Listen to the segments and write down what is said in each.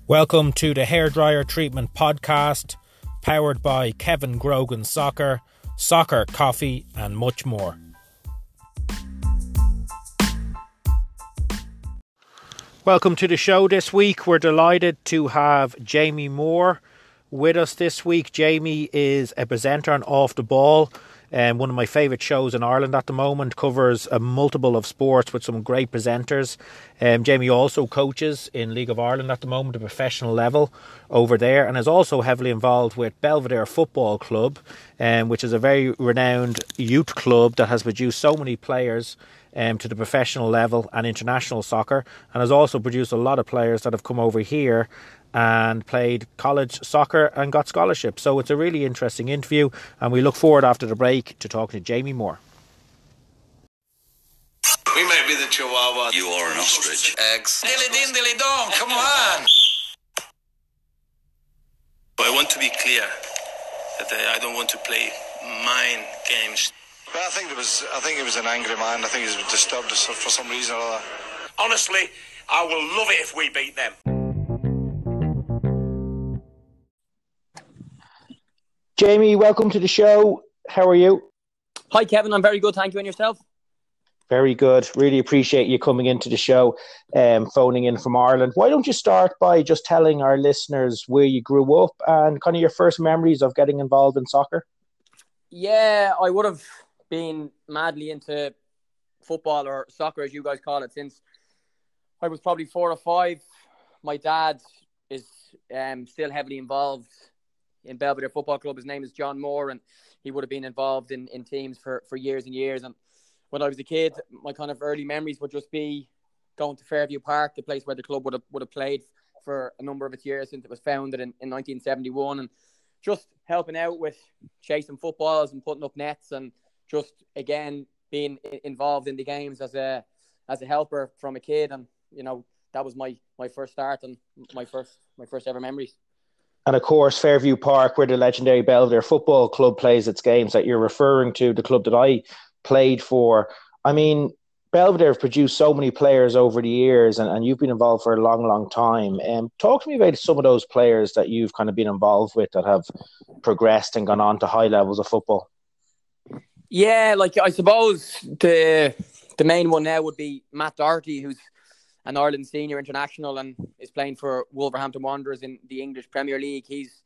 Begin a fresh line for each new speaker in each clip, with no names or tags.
Welcome to the Hairdryer Treatment Podcast, powered by Kevin Grogan Soccer, Soccer Coffee and much more. Welcome to the show this week. We're delighted to have Jamie Moore with us this week. Jamie is a presenter on Off the Ball, one of my favourite shows in Ireland at the moment, covers a multiple of sports with some great presenters. Jamie also coaches in League of Ireland at the moment, a professional level over there, and is also heavily involved with Belvedere Football Club, which is a very renowned youth club that has produced so many players to the professional level and international soccer, and has also produced a lot of players that have come over here and played college soccer and got scholarships. So it's a really interesting interview, and we look forward after the break to talking to Jamie Moore.
We might be the Chihuahua.
You are an ostrich.
Eggs. Dilly din, dilly dong, come on!
I want to be clear that I don't want to play mind games.
But I think it was an angry man. I think he was disturbed for some reason or other.
Honestly, I will love it if we beat them.
Jamie, welcome to the show. How are you?
Hi, Kevin. I'm very good. Thank you. And yourself?
Very good. Really appreciate you coming into the show, phoning in from Ireland. Why don't you start by just telling our listeners where you grew up and kind of your first memories of getting involved in soccer?
Yeah, I would have been madly into football, or soccer as you guys call it, since I was probably 4 or 5. My dad is still heavily involved in Belvedere Football Club. His name is John Moore, and he would have been involved in teams for years and years. And when I was a kid, my kind of early memories would just be going to Fairview Park, the place where the club would have played for a number of its years since it was founded in 1971, and just helping out with chasing footballs and putting up nets, and just again being involved in the games as a helper from a kid. And you know, that was my first start and my first ever memories.
And of course, Fairview Park, where the legendary Belvedere Football Club plays its games that you're referring to, the club that I played for. I mean, Belvedere have produced so many players over the years, and you've been involved for a long, long time. Talk to me about some of those players that you've kind of been involved with that have progressed and gone on to high levels of football.
Yeah, like I suppose the main one now would be Matt Doherty, who's an Ireland senior international and is playing for Wolverhampton Wanderers in the English Premier League. He's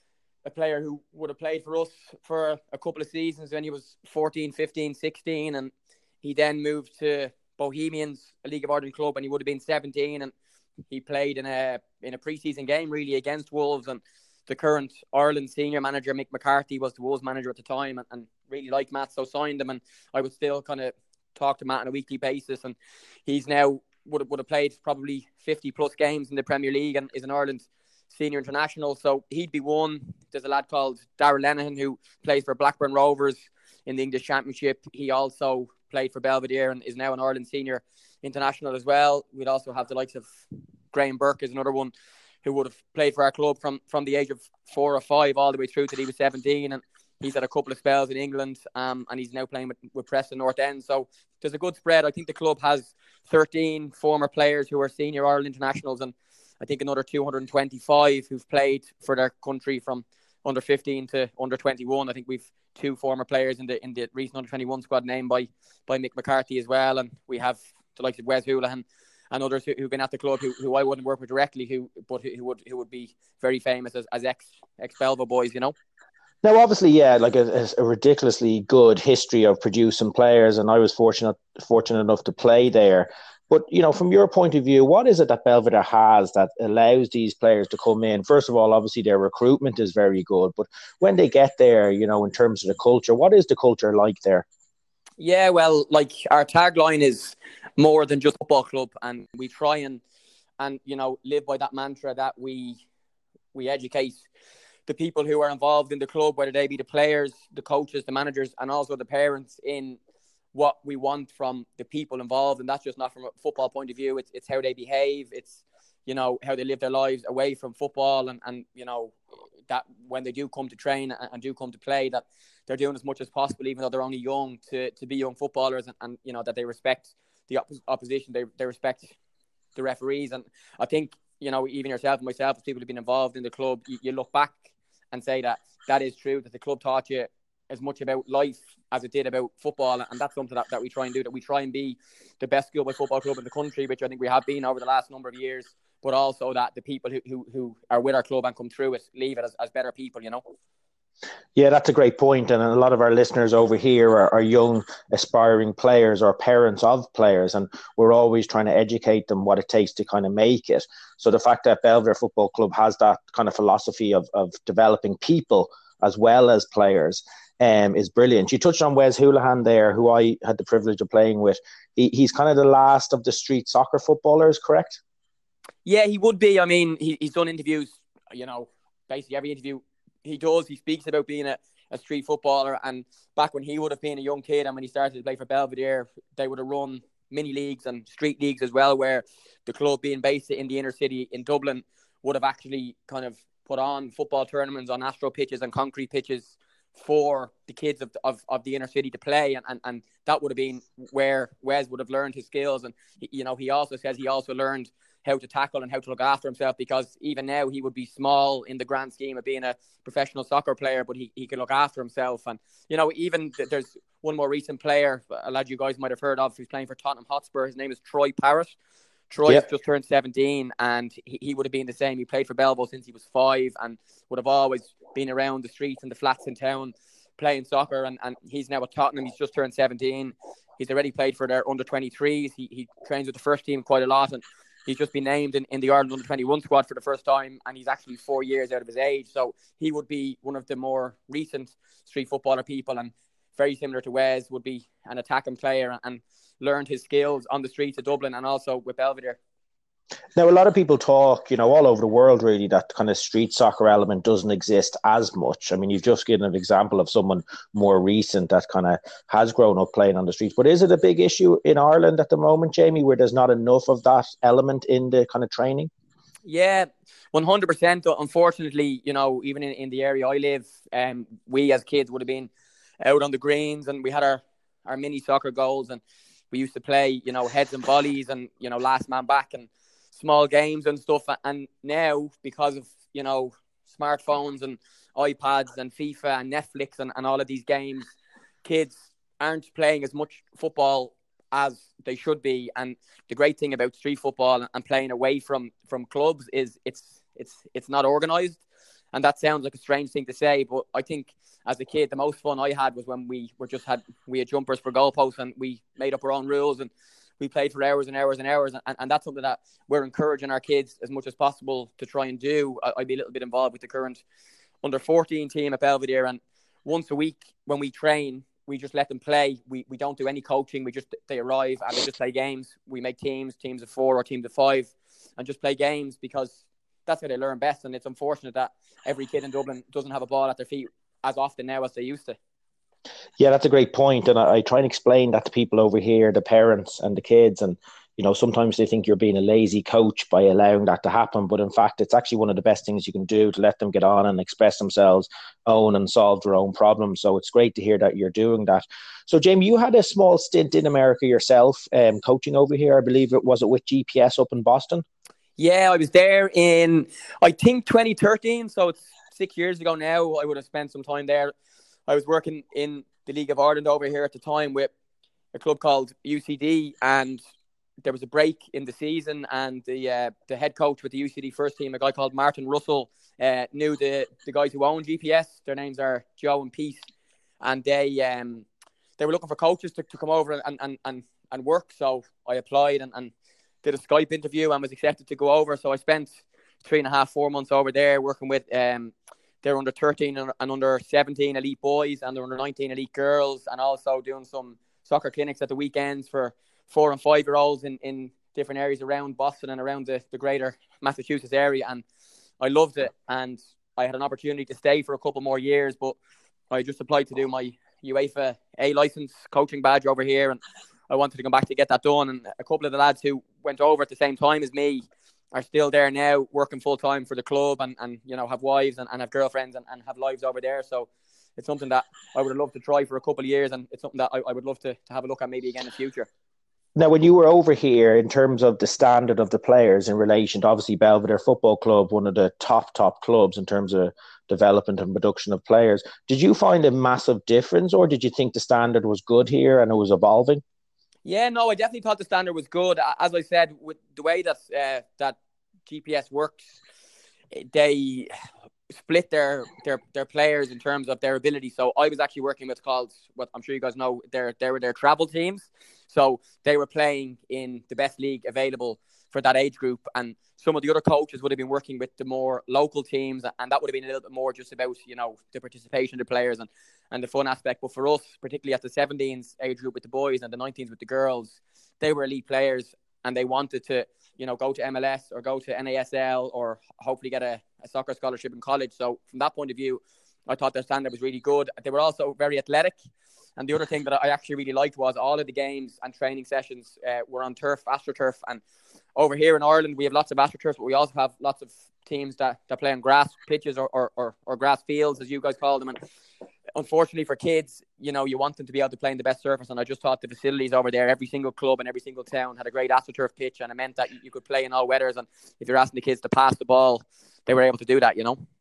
a player who would have played for us for a couple of seasons when he was 14, 15, 16, and he then moved to Bohemians, a League of Ireland club, and he would have been 17, and he played in a pre-season game really against Wolves. And the current Ireland senior manager, Mick McCarthy, was the Wolves manager at the time, and really liked Matt, so signed him. And I would still kind of talk to Matt on a weekly basis, and he's now would have played probably 50 plus games in the Premier League and is an Ireland senior international. So he'd be one. There's a lad called Darragh Lenihan who plays for Blackburn Rovers in the English Championship. He also played for Belvedere and is now an Ireland senior international as well. We'd also have the likes of Graham Burke is another one who would have played for our club from the age of 4 or 5 all the way through till he was 17, and he's had a couple of spells in England, and he's now playing with Preston North End. So there's a good spread. I think the club has 13 former players who are senior Ireland internationals, and I think another 225 who've played for their country from under 15 to under 21. I think we've 2 former players in the recent under 21 squad named by Mick McCarthy as well, and we have the likes of Wes Houlihan and others who've been at the club who I wouldn't work with directly, who would be very famous as ex Belva boys, you know.
Now, obviously, yeah, like a ridiculously good history of producing players, and I was fortunate enough to play there. But, you know, from your point of view, what is it that Belvedere has that allows these players to come in? First of all, obviously, their recruitment is very good. But when they get there, you know, in terms of the culture, what is the culture like there?
Yeah, well, like our tagline is more than just a football club. And we try and you know, live by that mantra that we educate the people who are involved in the club, whether they be the players, the coaches, the managers, and also the parents, in what we want from the people involved. And that's just not from a football point of view. It's how they behave. It's, you know, how they live their lives away from football, and you know, that when they do come to train and do come to play, that they're doing as much as possible, even though they're only young, to be young footballers, and you know, that they respect the opposition, they respect the referees. And I think even yourself and myself, as people who've been involved in the club, you look back and say that is true, that the club taught you as much about life as it did about football. And that's something that we try and do, that we try and be the best schoolboy football club in the country, which I think we have been over the last number of years, but also that the people who are with our club and come through it leave it as better people,
Yeah, that's a great point. And a lot of our listeners over here are young, aspiring players or parents of players. And we're always trying to educate them what it takes to kind of make it. So the fact that Belvedere Football Club has that kind of philosophy of developing people as well as players is brilliant. You touched on Wes Houlihan there, who I had the privilege of playing with. He's kind of the last of the street soccer footballers, correct?
Yeah, he would be. I mean, he's done interviews, basically every interview he does, he speaks about being a street footballer. And back when he would have been a young kid and when he started to play for Belvedere, they would have run mini leagues and street leagues as well, where the club, being based in the inner city in Dublin, would have actually kind of put on football tournaments on astro pitches and concrete pitches for the kids of the inner city to play. And that would have been where Wes would have learned his skills. And, he also says he also learned how to tackle and how to look after himself, because even now he would be small in the grand scheme of being a professional soccer player, but he can look after himself. And, even there's one more recent player, a lad you guys might have heard of, who's playing for Tottenham Hotspur. His name is Troy Parrott. Troy has just turned 17, and he would have been the same. He played for Belvo since he was 5 and would have always been around the streets and the flats in town playing soccer. And he's now at Tottenham. He's just turned 17. He's already played for their under-23s. He trains with the first team quite a lot, and he's just been named in the Ireland under-21 squad for the first time, and he's actually 4 years out of his age. So he would be one of the more recent street footballer people, and very similar to Wes, would be an attacking player and learned his skills on the streets of Dublin and also with Belvedere.
Now, a lot of people talk, all over the world, really, that kind of street soccer element doesn't exist as much. I mean, you've just given an example of someone more recent that kind of has grown up playing on the streets. But is it a big issue in Ireland at the moment, Jamie, where there's not enough of that element in the kind of training?
Yeah, 100%. Unfortunately, even in the area I live, we as kids would have been out on the greens, and we had our mini soccer goals, and we used to play, heads and volleys and, last man back and small games and stuff. And now, because of, smartphones and iPads and FIFA and Netflix and all of these games, kids aren't playing as much football as they should be. And the great thing about street football and playing away from clubs is it's not organised. And that sounds like a strange thing to say, but I think as a kid, the most fun I had was when we had jumpers for goalposts, and we made up our own rules, and we played for hours and hours and hours. And that's something that we're encouraging our kids as much as possible to try and do. I'd be a little bit involved with the current under-14 team at Belvedere, and once a week when we train, we just let them play. We don't do any coaching. They arrive and they just play games. We make teams of 4 or teams of 5, and just play games, because that's how they learn best. And it's unfortunate that every kid in Dublin doesn't have a ball at their feet as often now as they used to.
Yeah, that's a great point. And I try and explain that to people over here, the parents and the kids. And, sometimes they think you're being a lazy coach by allowing that to happen. But in fact, it's actually one of the best things you can do to let them get on and express themselves, own and solve their own problems. So it's great to hear that you're doing that. So, Jamie, you had a small stint in America yourself, coaching over here. I believe it was with GPS up in Boston?
Yeah, I was there in, I think, 2013. So it's 6 years ago now. I would have spent some time there. I was working in the League of Ireland over here at the time with a club called UCD, and there was a break in the season, and the head coach with the UCD first team, a guy called Martin Russell, knew the guys who own GPS. Their names are Joe and Pete, and they were looking for coaches to come over and work. So I applied and did a Skype interview and was accepted to go over. So I spent 3.5, 4 months over there working with their under 13 and under 17 elite boys and their under 19 elite girls, and also doing some soccer clinics at the weekends for 4 and 5 year olds in different areas around Boston and around the greater Massachusetts area. And I loved it, and I had an opportunity to stay for a couple more years, but I just applied to do my UEFA A license coaching badge over here, and I wanted to come back to get that done. And a couple of the lads who went over at the same time as me are still there now, working full time for the club, and have wives and have girlfriends and have lives over there. So it's something that I would have loved to try for a couple of years, and it's something that I would love to have a look at maybe again in the future.
Now, when you were over here, in terms of the standard of the players in relation to obviously Belvedere Football Club, one of the top clubs in terms of development and production of players, did you find a massive difference, or did you think the standard was good here and it was evolving?
Yeah, no, I definitely thought the standard was good. As I said, with the way that GPS works, they split their players in terms of their ability. So I was actually working with what I'm sure you guys know, they were their travel teams. So they were playing in the best league available for that age group. And some of the other coaches would have been working with the more local teams. And that would have been a little bit more just about, the participation of the players and the fun aspect. But for us, particularly at the 17s age group with the boys and the 19s with the girls, they were elite players and they wanted to, go to MLS or go to NASL or hopefully get a soccer scholarship in college. So from that point of view, I thought their standard was really good. They were also very athletic. And the other thing that I actually really liked was all of the games and training sessions were on turf, AstroTurf. And over here in Ireland, we have lots of AstroTurf, but we also have lots of teams that play on grass pitches or grass fields, as you guys call them. And unfortunately for kids, you want them to be able to play in the best surface. And I just thought the facilities over there, every single club and every single town had a great AstroTurf pitch. And it meant that you could play in all weathers. And if you're asking the kids to pass the ball, they were able to do that,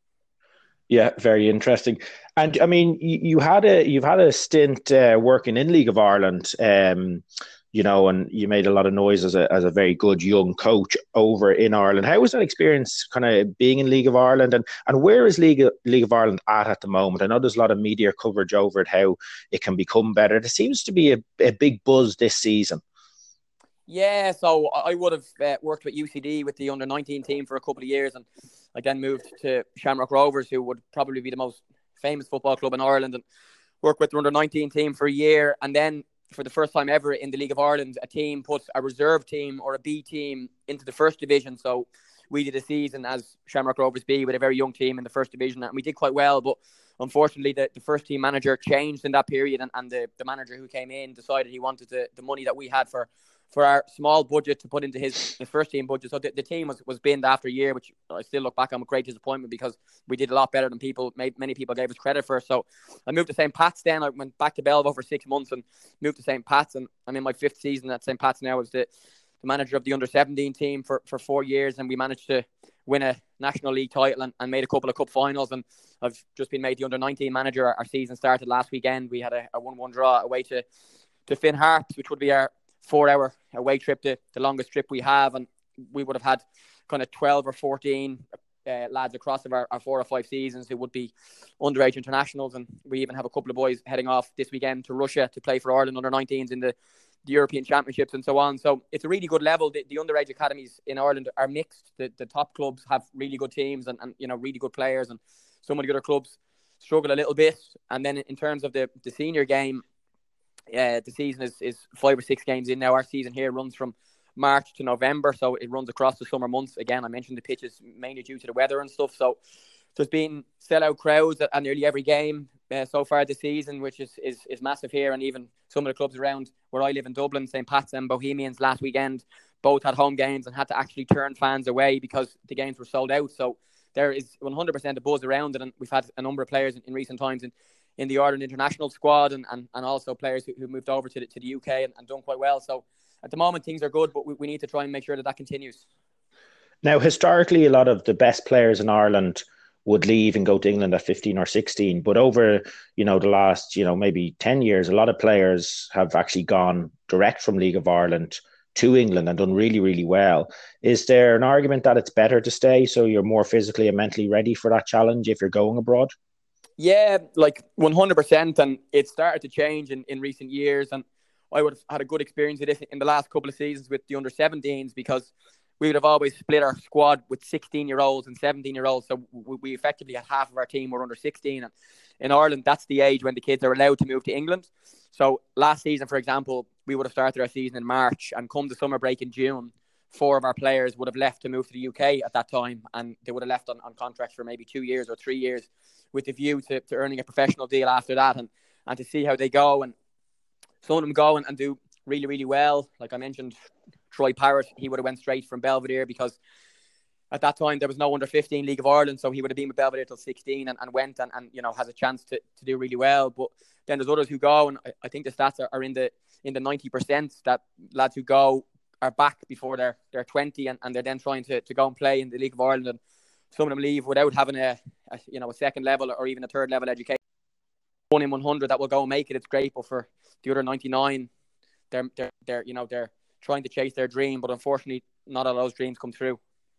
Yeah, very interesting. And I mean, you've had a stint working in League of Ireland, and you made a lot of noise as a very good young coach over in Ireland. How was that experience, kind of being in League of Ireland, and where is League of Ireland at the moment? I know there's a lot of media coverage over it, how it can become better. There seems to be a big buzz this season.
Yeah, so I would have worked with UCD with the under-19 team for a couple of years, and I then moved to Shamrock Rovers, who would probably be the most famous football club in Ireland, and worked with the under-19 team for a year. And then for the first time ever in the League of Ireland, a team put a reserve team or a B team into the first division. So we did a season as Shamrock Rovers B with a very young team in the first division, and we did quite well. But unfortunately, the first team manager changed in that period, and the manager who came in decided he wanted the money that we had for our small budget to put into his first team budget. So the team was binned after a year, which I still look back on with great disappointment because we did a lot better than many people gave us credit for. So I moved to St. Pat's then. I went back to Belvo for 6 months and moved to St. Pat's. And I'm in my 5th season at St. Pat's now as the manager of the under-17 team for 4 years. And we managed to win a National League title and made a couple of cup finals. And I've just been made the under-19 manager. Our season started last weekend. We had a 1-1 draw away to Finn Harps, which would be our 4-hour away trip, the longest trip we have, and we would have had kind of 12 or 14 lads across our 4 or 5 seasons who would be underage internationals, and we even have a couple of boys heading off this weekend to Russia to play for Ireland under-19s in the European Championships and so on. So it's a really good level. The underage academies in Ireland are mixed. The top clubs have really good teams and really good players, and some of the other clubs struggle a little bit. And then in terms of the senior game, the season is 5 or 6 games in now. Our season here runs from March to November, so it runs across the summer months. Again, I mentioned the pitches mainly due to the weather and stuff. So there's been sellout crowds at nearly every game so far this season, which is massive here. And even some of the clubs around where I live in Dublin, St. Pat's and Bohemians last weekend, both had home games and had to actually turn fans away because the games were sold out. So there is 100% a buzz around it, and we've had a number of players in recent times in the Ireland international squad and also players who moved over to the UK and done quite well. So at the moment, things are good, but we need to try and make sure that continues.
Now, historically, a lot of the best players in Ireland would leave and go to England at 15 or 16. But over, the last, maybe 10 years, a lot of players have actually gone direct from League of Ireland to England and done really, really well. Is there an argument that it's better to stay so you're more physically and mentally ready for that challenge if you're going abroad?
Yeah, 100%. And it started to change in recent years. And I would have had a good experience with this in the last couple of seasons with the under-17s because we would have always split our squad with 16-year-olds and 17-year-olds. So we effectively had half of our team were under 16. And in Ireland, that's the age when the kids are allowed to move to England. So last season, for example, we would have started our season in March, and come the summer break in June, 4 of our players would have left to move to the UK at that time, and they would have left on contracts for maybe 2 years or 3 years with the view to earning a professional deal after that and to see how they go. And some of them go and do really, really well. Like I mentioned, Troy Parrott, he would have went straight from Belvedere because at that time there was no under 15 League of Ireland, so he would have been with Belvedere till 16 and went and has a chance to do really well. But then there's others who go, and I think the stats are in the 90% that lads who go are back before they're 20 and they're then trying to go and play in the League of Ireland, and some of them leave without having a second level or even a third level education. 1 in 100 that will go and make it, it's great, but for the other 99, they're trying to chase their dream, but unfortunately not all those dreams come true.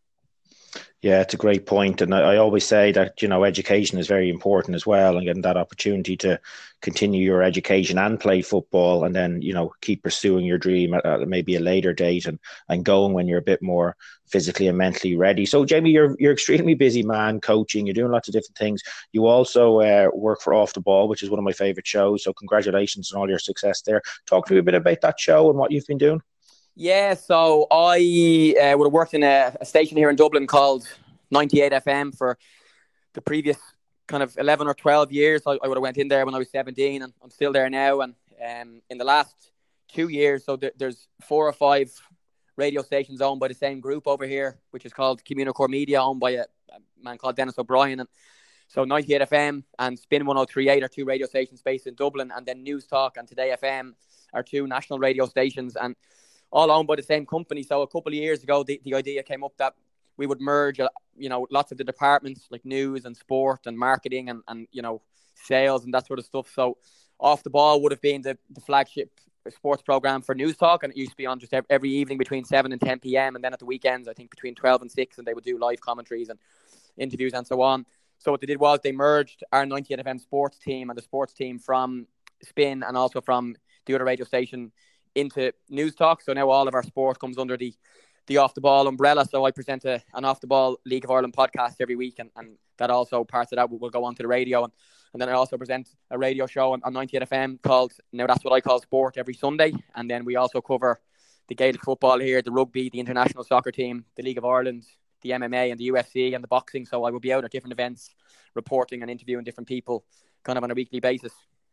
Yeah, it's a great point. And I always say that, education is very important as well, and getting that opportunity to continue your education and play football, and then, keep pursuing your dream at maybe a later date and going when you're a bit more physically and mentally ready. So, Jamie, you're extremely busy man, coaching, you're doing lots of different things. You also work for Off the Ball, which is one of my favourite shows. So congratulations on all your success there. Talk to me a bit about that show and what you've been doing.
Yeah, so I would have worked in a station here in Dublin called 98 FM for the previous kind of 11 or 12 years. I would have went in there when I was 17, and I'm still there now. And in the last 2 years, so there's 4 or 5 radio stations owned by the same group over here, which is called Communicore Media, owned by a man called Dennis O'Brien. And so 98 FM and Spin 103.8 are 2 radio stations based in Dublin, and then News Talk and Today FM are 2 national radio stations, and all owned by the same company. So a couple of years ago, the idea came up that we would merge, lots of the departments like news and sport and marketing and sales and that sort of stuff. So Off the Ball would have been the flagship sports program for News Talk, and it used to be on just every evening between 7 and 10 p.m. and then at the weekends, I think between 12 and 6, and they would do live commentaries and interviews and so on. So what they did was they merged our 98 FM sports team and the sports team from Spin and also from the other radio station into News Talk. So now all of our sport comes under the Off the Ball umbrella. So I present an Off the Ball League of Ireland podcast every week, and that also, parts of that will go onto the radio. And then I also present a radio show on 98 FM called Now That's What I Call Sport every Sunday. And then we also cover the Gaelic football here, the rugby, the international soccer team, the League of Ireland, the MMA and the UFC and the boxing. So I will be out at different events reporting and interviewing different people kind of on a weekly basis.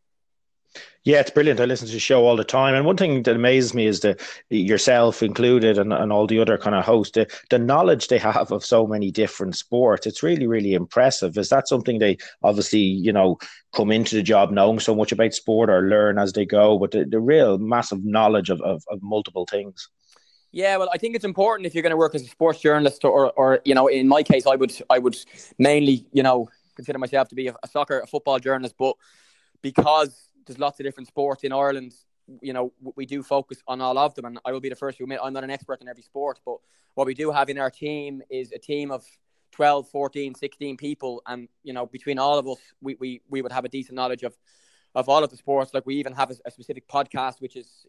Yeah, it's brilliant. I listen to the show all the time. And one thing that amazes me is that yourself included and all the other kind of hosts, the knowledge they have of so many different sports. It's really, really impressive. Is that something they obviously, come into the job knowing so much about sport or learn as they go, but the real massive knowledge of multiple things?
Yeah, well, I think it's important if you're going to work as a sports journalist or in my case, I would mainly, consider myself to be a football journalist, but because there's lots of different sports in Ireland, we do focus on all of them. And I will be the first to admit I'm not an expert in every sport, but what we do have in our team is a team of 12, 14, 16 people. And, between all of us, we would have a decent knowledge of all of the sports. Like we even have a specific podcast, which is,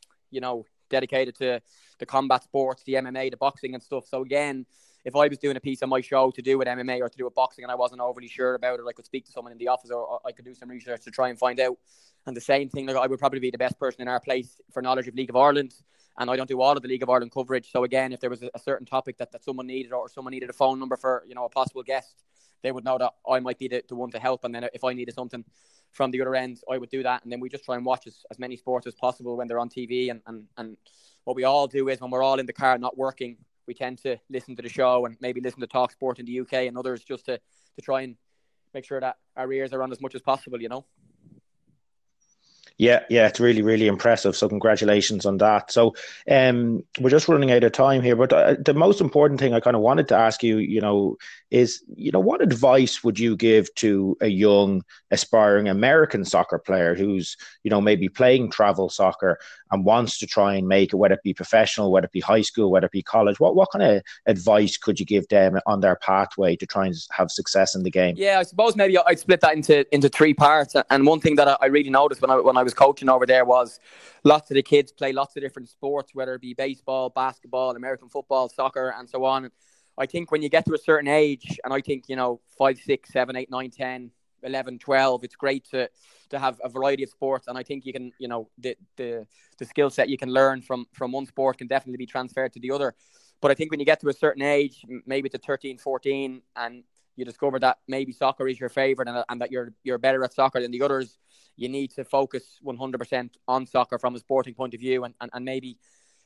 dedicated to the combat sports, the MMA, the boxing and stuff. So again, if I was doing a piece on my show to do with MMA or to do with boxing and I wasn't overly sure about it, I could speak to someone in the office or I could do some research to try and find out. And the same thing, like I would probably be the best person in our place for knowledge of League of Ireland, and I don't do all of the League of Ireland coverage. So again, if there was a certain topic that someone needed or someone needed a phone number for, a possible guest, they would know that I might be the one to help. And then if I needed something from the other end, I would do that. And then we just try and watch as many sports as possible when they're on TV. And what we all do is when we're all in the car not working, we tend to listen to the show and maybe listen to Talk Sport in the UK and others just to try and make sure that our ears are on as much as possible,
Yeah, it's really, really impressive. So congratulations on that. So we're just running out of time here, but the most important thing I kind of wanted to ask you, is, what advice would you give to a young aspiring American soccer player who's, maybe playing travel soccer and wants to try and make it, whether it be professional, whether it be high school, whether it be college? What kind of advice could you give them on their pathway to try and have success in the game?
Yeah, I suppose maybe I'd split that into 3 parts. And one thing that I really noticed when I was coaching over there was lots of the kids play lots of different sports, whether it be baseball, basketball, American football, soccer, and so on. I think when you get to a certain age, and I think, 5, 6, 7, 8, 9, 10, 11, 12, it's great to have a variety of sports. And I think you can, the skill set you can learn from one sport can definitely be transferred to the other. But I think when you get to a certain age, maybe to 13, 14, and you discover that maybe soccer is your favorite and that you're better at soccer than the others, you need to focus 100% on soccer from a sporting point of view and maybe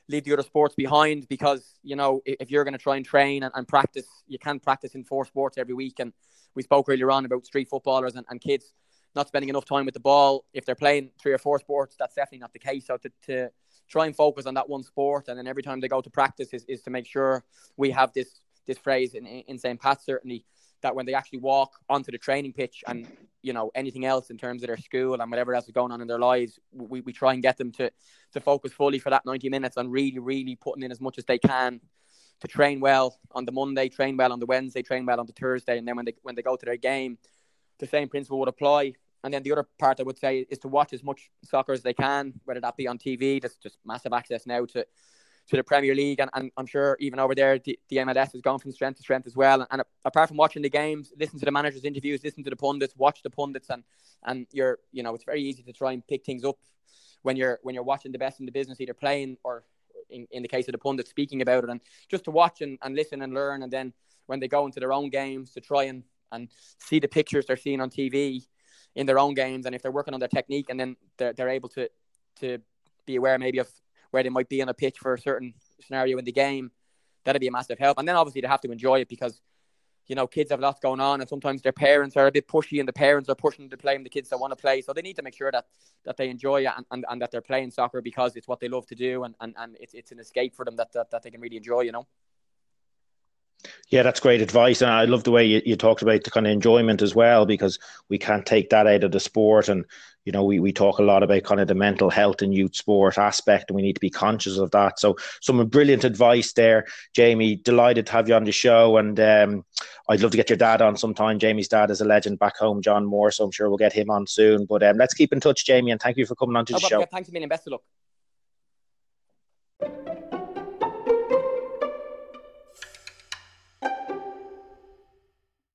leave the other sports behind, because, you know, if you're going to try and train and practice, you can't practice in 4 sports every week. And we spoke earlier on about street footballers and kids not spending enough time with the ball. If they're playing 3 or 4 sports, that's definitely not the case. So to try and focus on that one sport, and then every time they go to practice is to make sure we have this phrase in St. Pat's, certainly, that when they actually walk onto the training pitch and, you know, anything else in terms of their school and whatever else is going on in their lives, we try and get them to focus fully for that 90 minutes and really, really putting in as much as they can to train well on the Monday, train well on the Wednesday, train well on the Thursday. And then when they go to their game, the same principle would apply. And then the other part I would say is to watch as much soccer as they can, whether that be on TV. There's just massive access now to the Premier League, and I'm sure even over there the MLS has gone from strength to strength as well. And apart from watching the games, listen to the managers' interviews, listen to the pundits, watch the pundits, and you're, you know, it's very easy to try and pick things up when you're watching the best in the business, either playing or in the case of the pundits speaking about it, and just to watch and listen and learn. And then when they go into their own games, to try and see the pictures they're seeing on TV in their own games, and if they're working on their technique, and then they're able to be aware maybe of where they might be on a pitch for a certain scenario in the game, that'd be a massive help. And then obviously they have to enjoy it, because, you know, kids have lots going on, and sometimes their parents are a bit pushy and the parents are pushing to play and the kids that want to play. So they need to make sure that they enjoy it and that they're playing soccer because it's what they love to do, and it's an escape for them that they can really enjoy, you know.
Yeah, that's great advice. And I love the way you talked about the kind of enjoyment as well, because we can't take that out of the sport. And, you know, we talk a lot about kind of the mental health and youth sport aspect, and we need to be conscious of that. So some brilliant advice there, Jamie. Delighted to have you on the show. And I'd love to get your dad on sometime. Jamie's dad is a legend back home, John Moore, so I'm sure we'll get him on soon. But let's keep in touch, Jamie, and thank you for coming on to the show.
Thanks a million. Best of luck.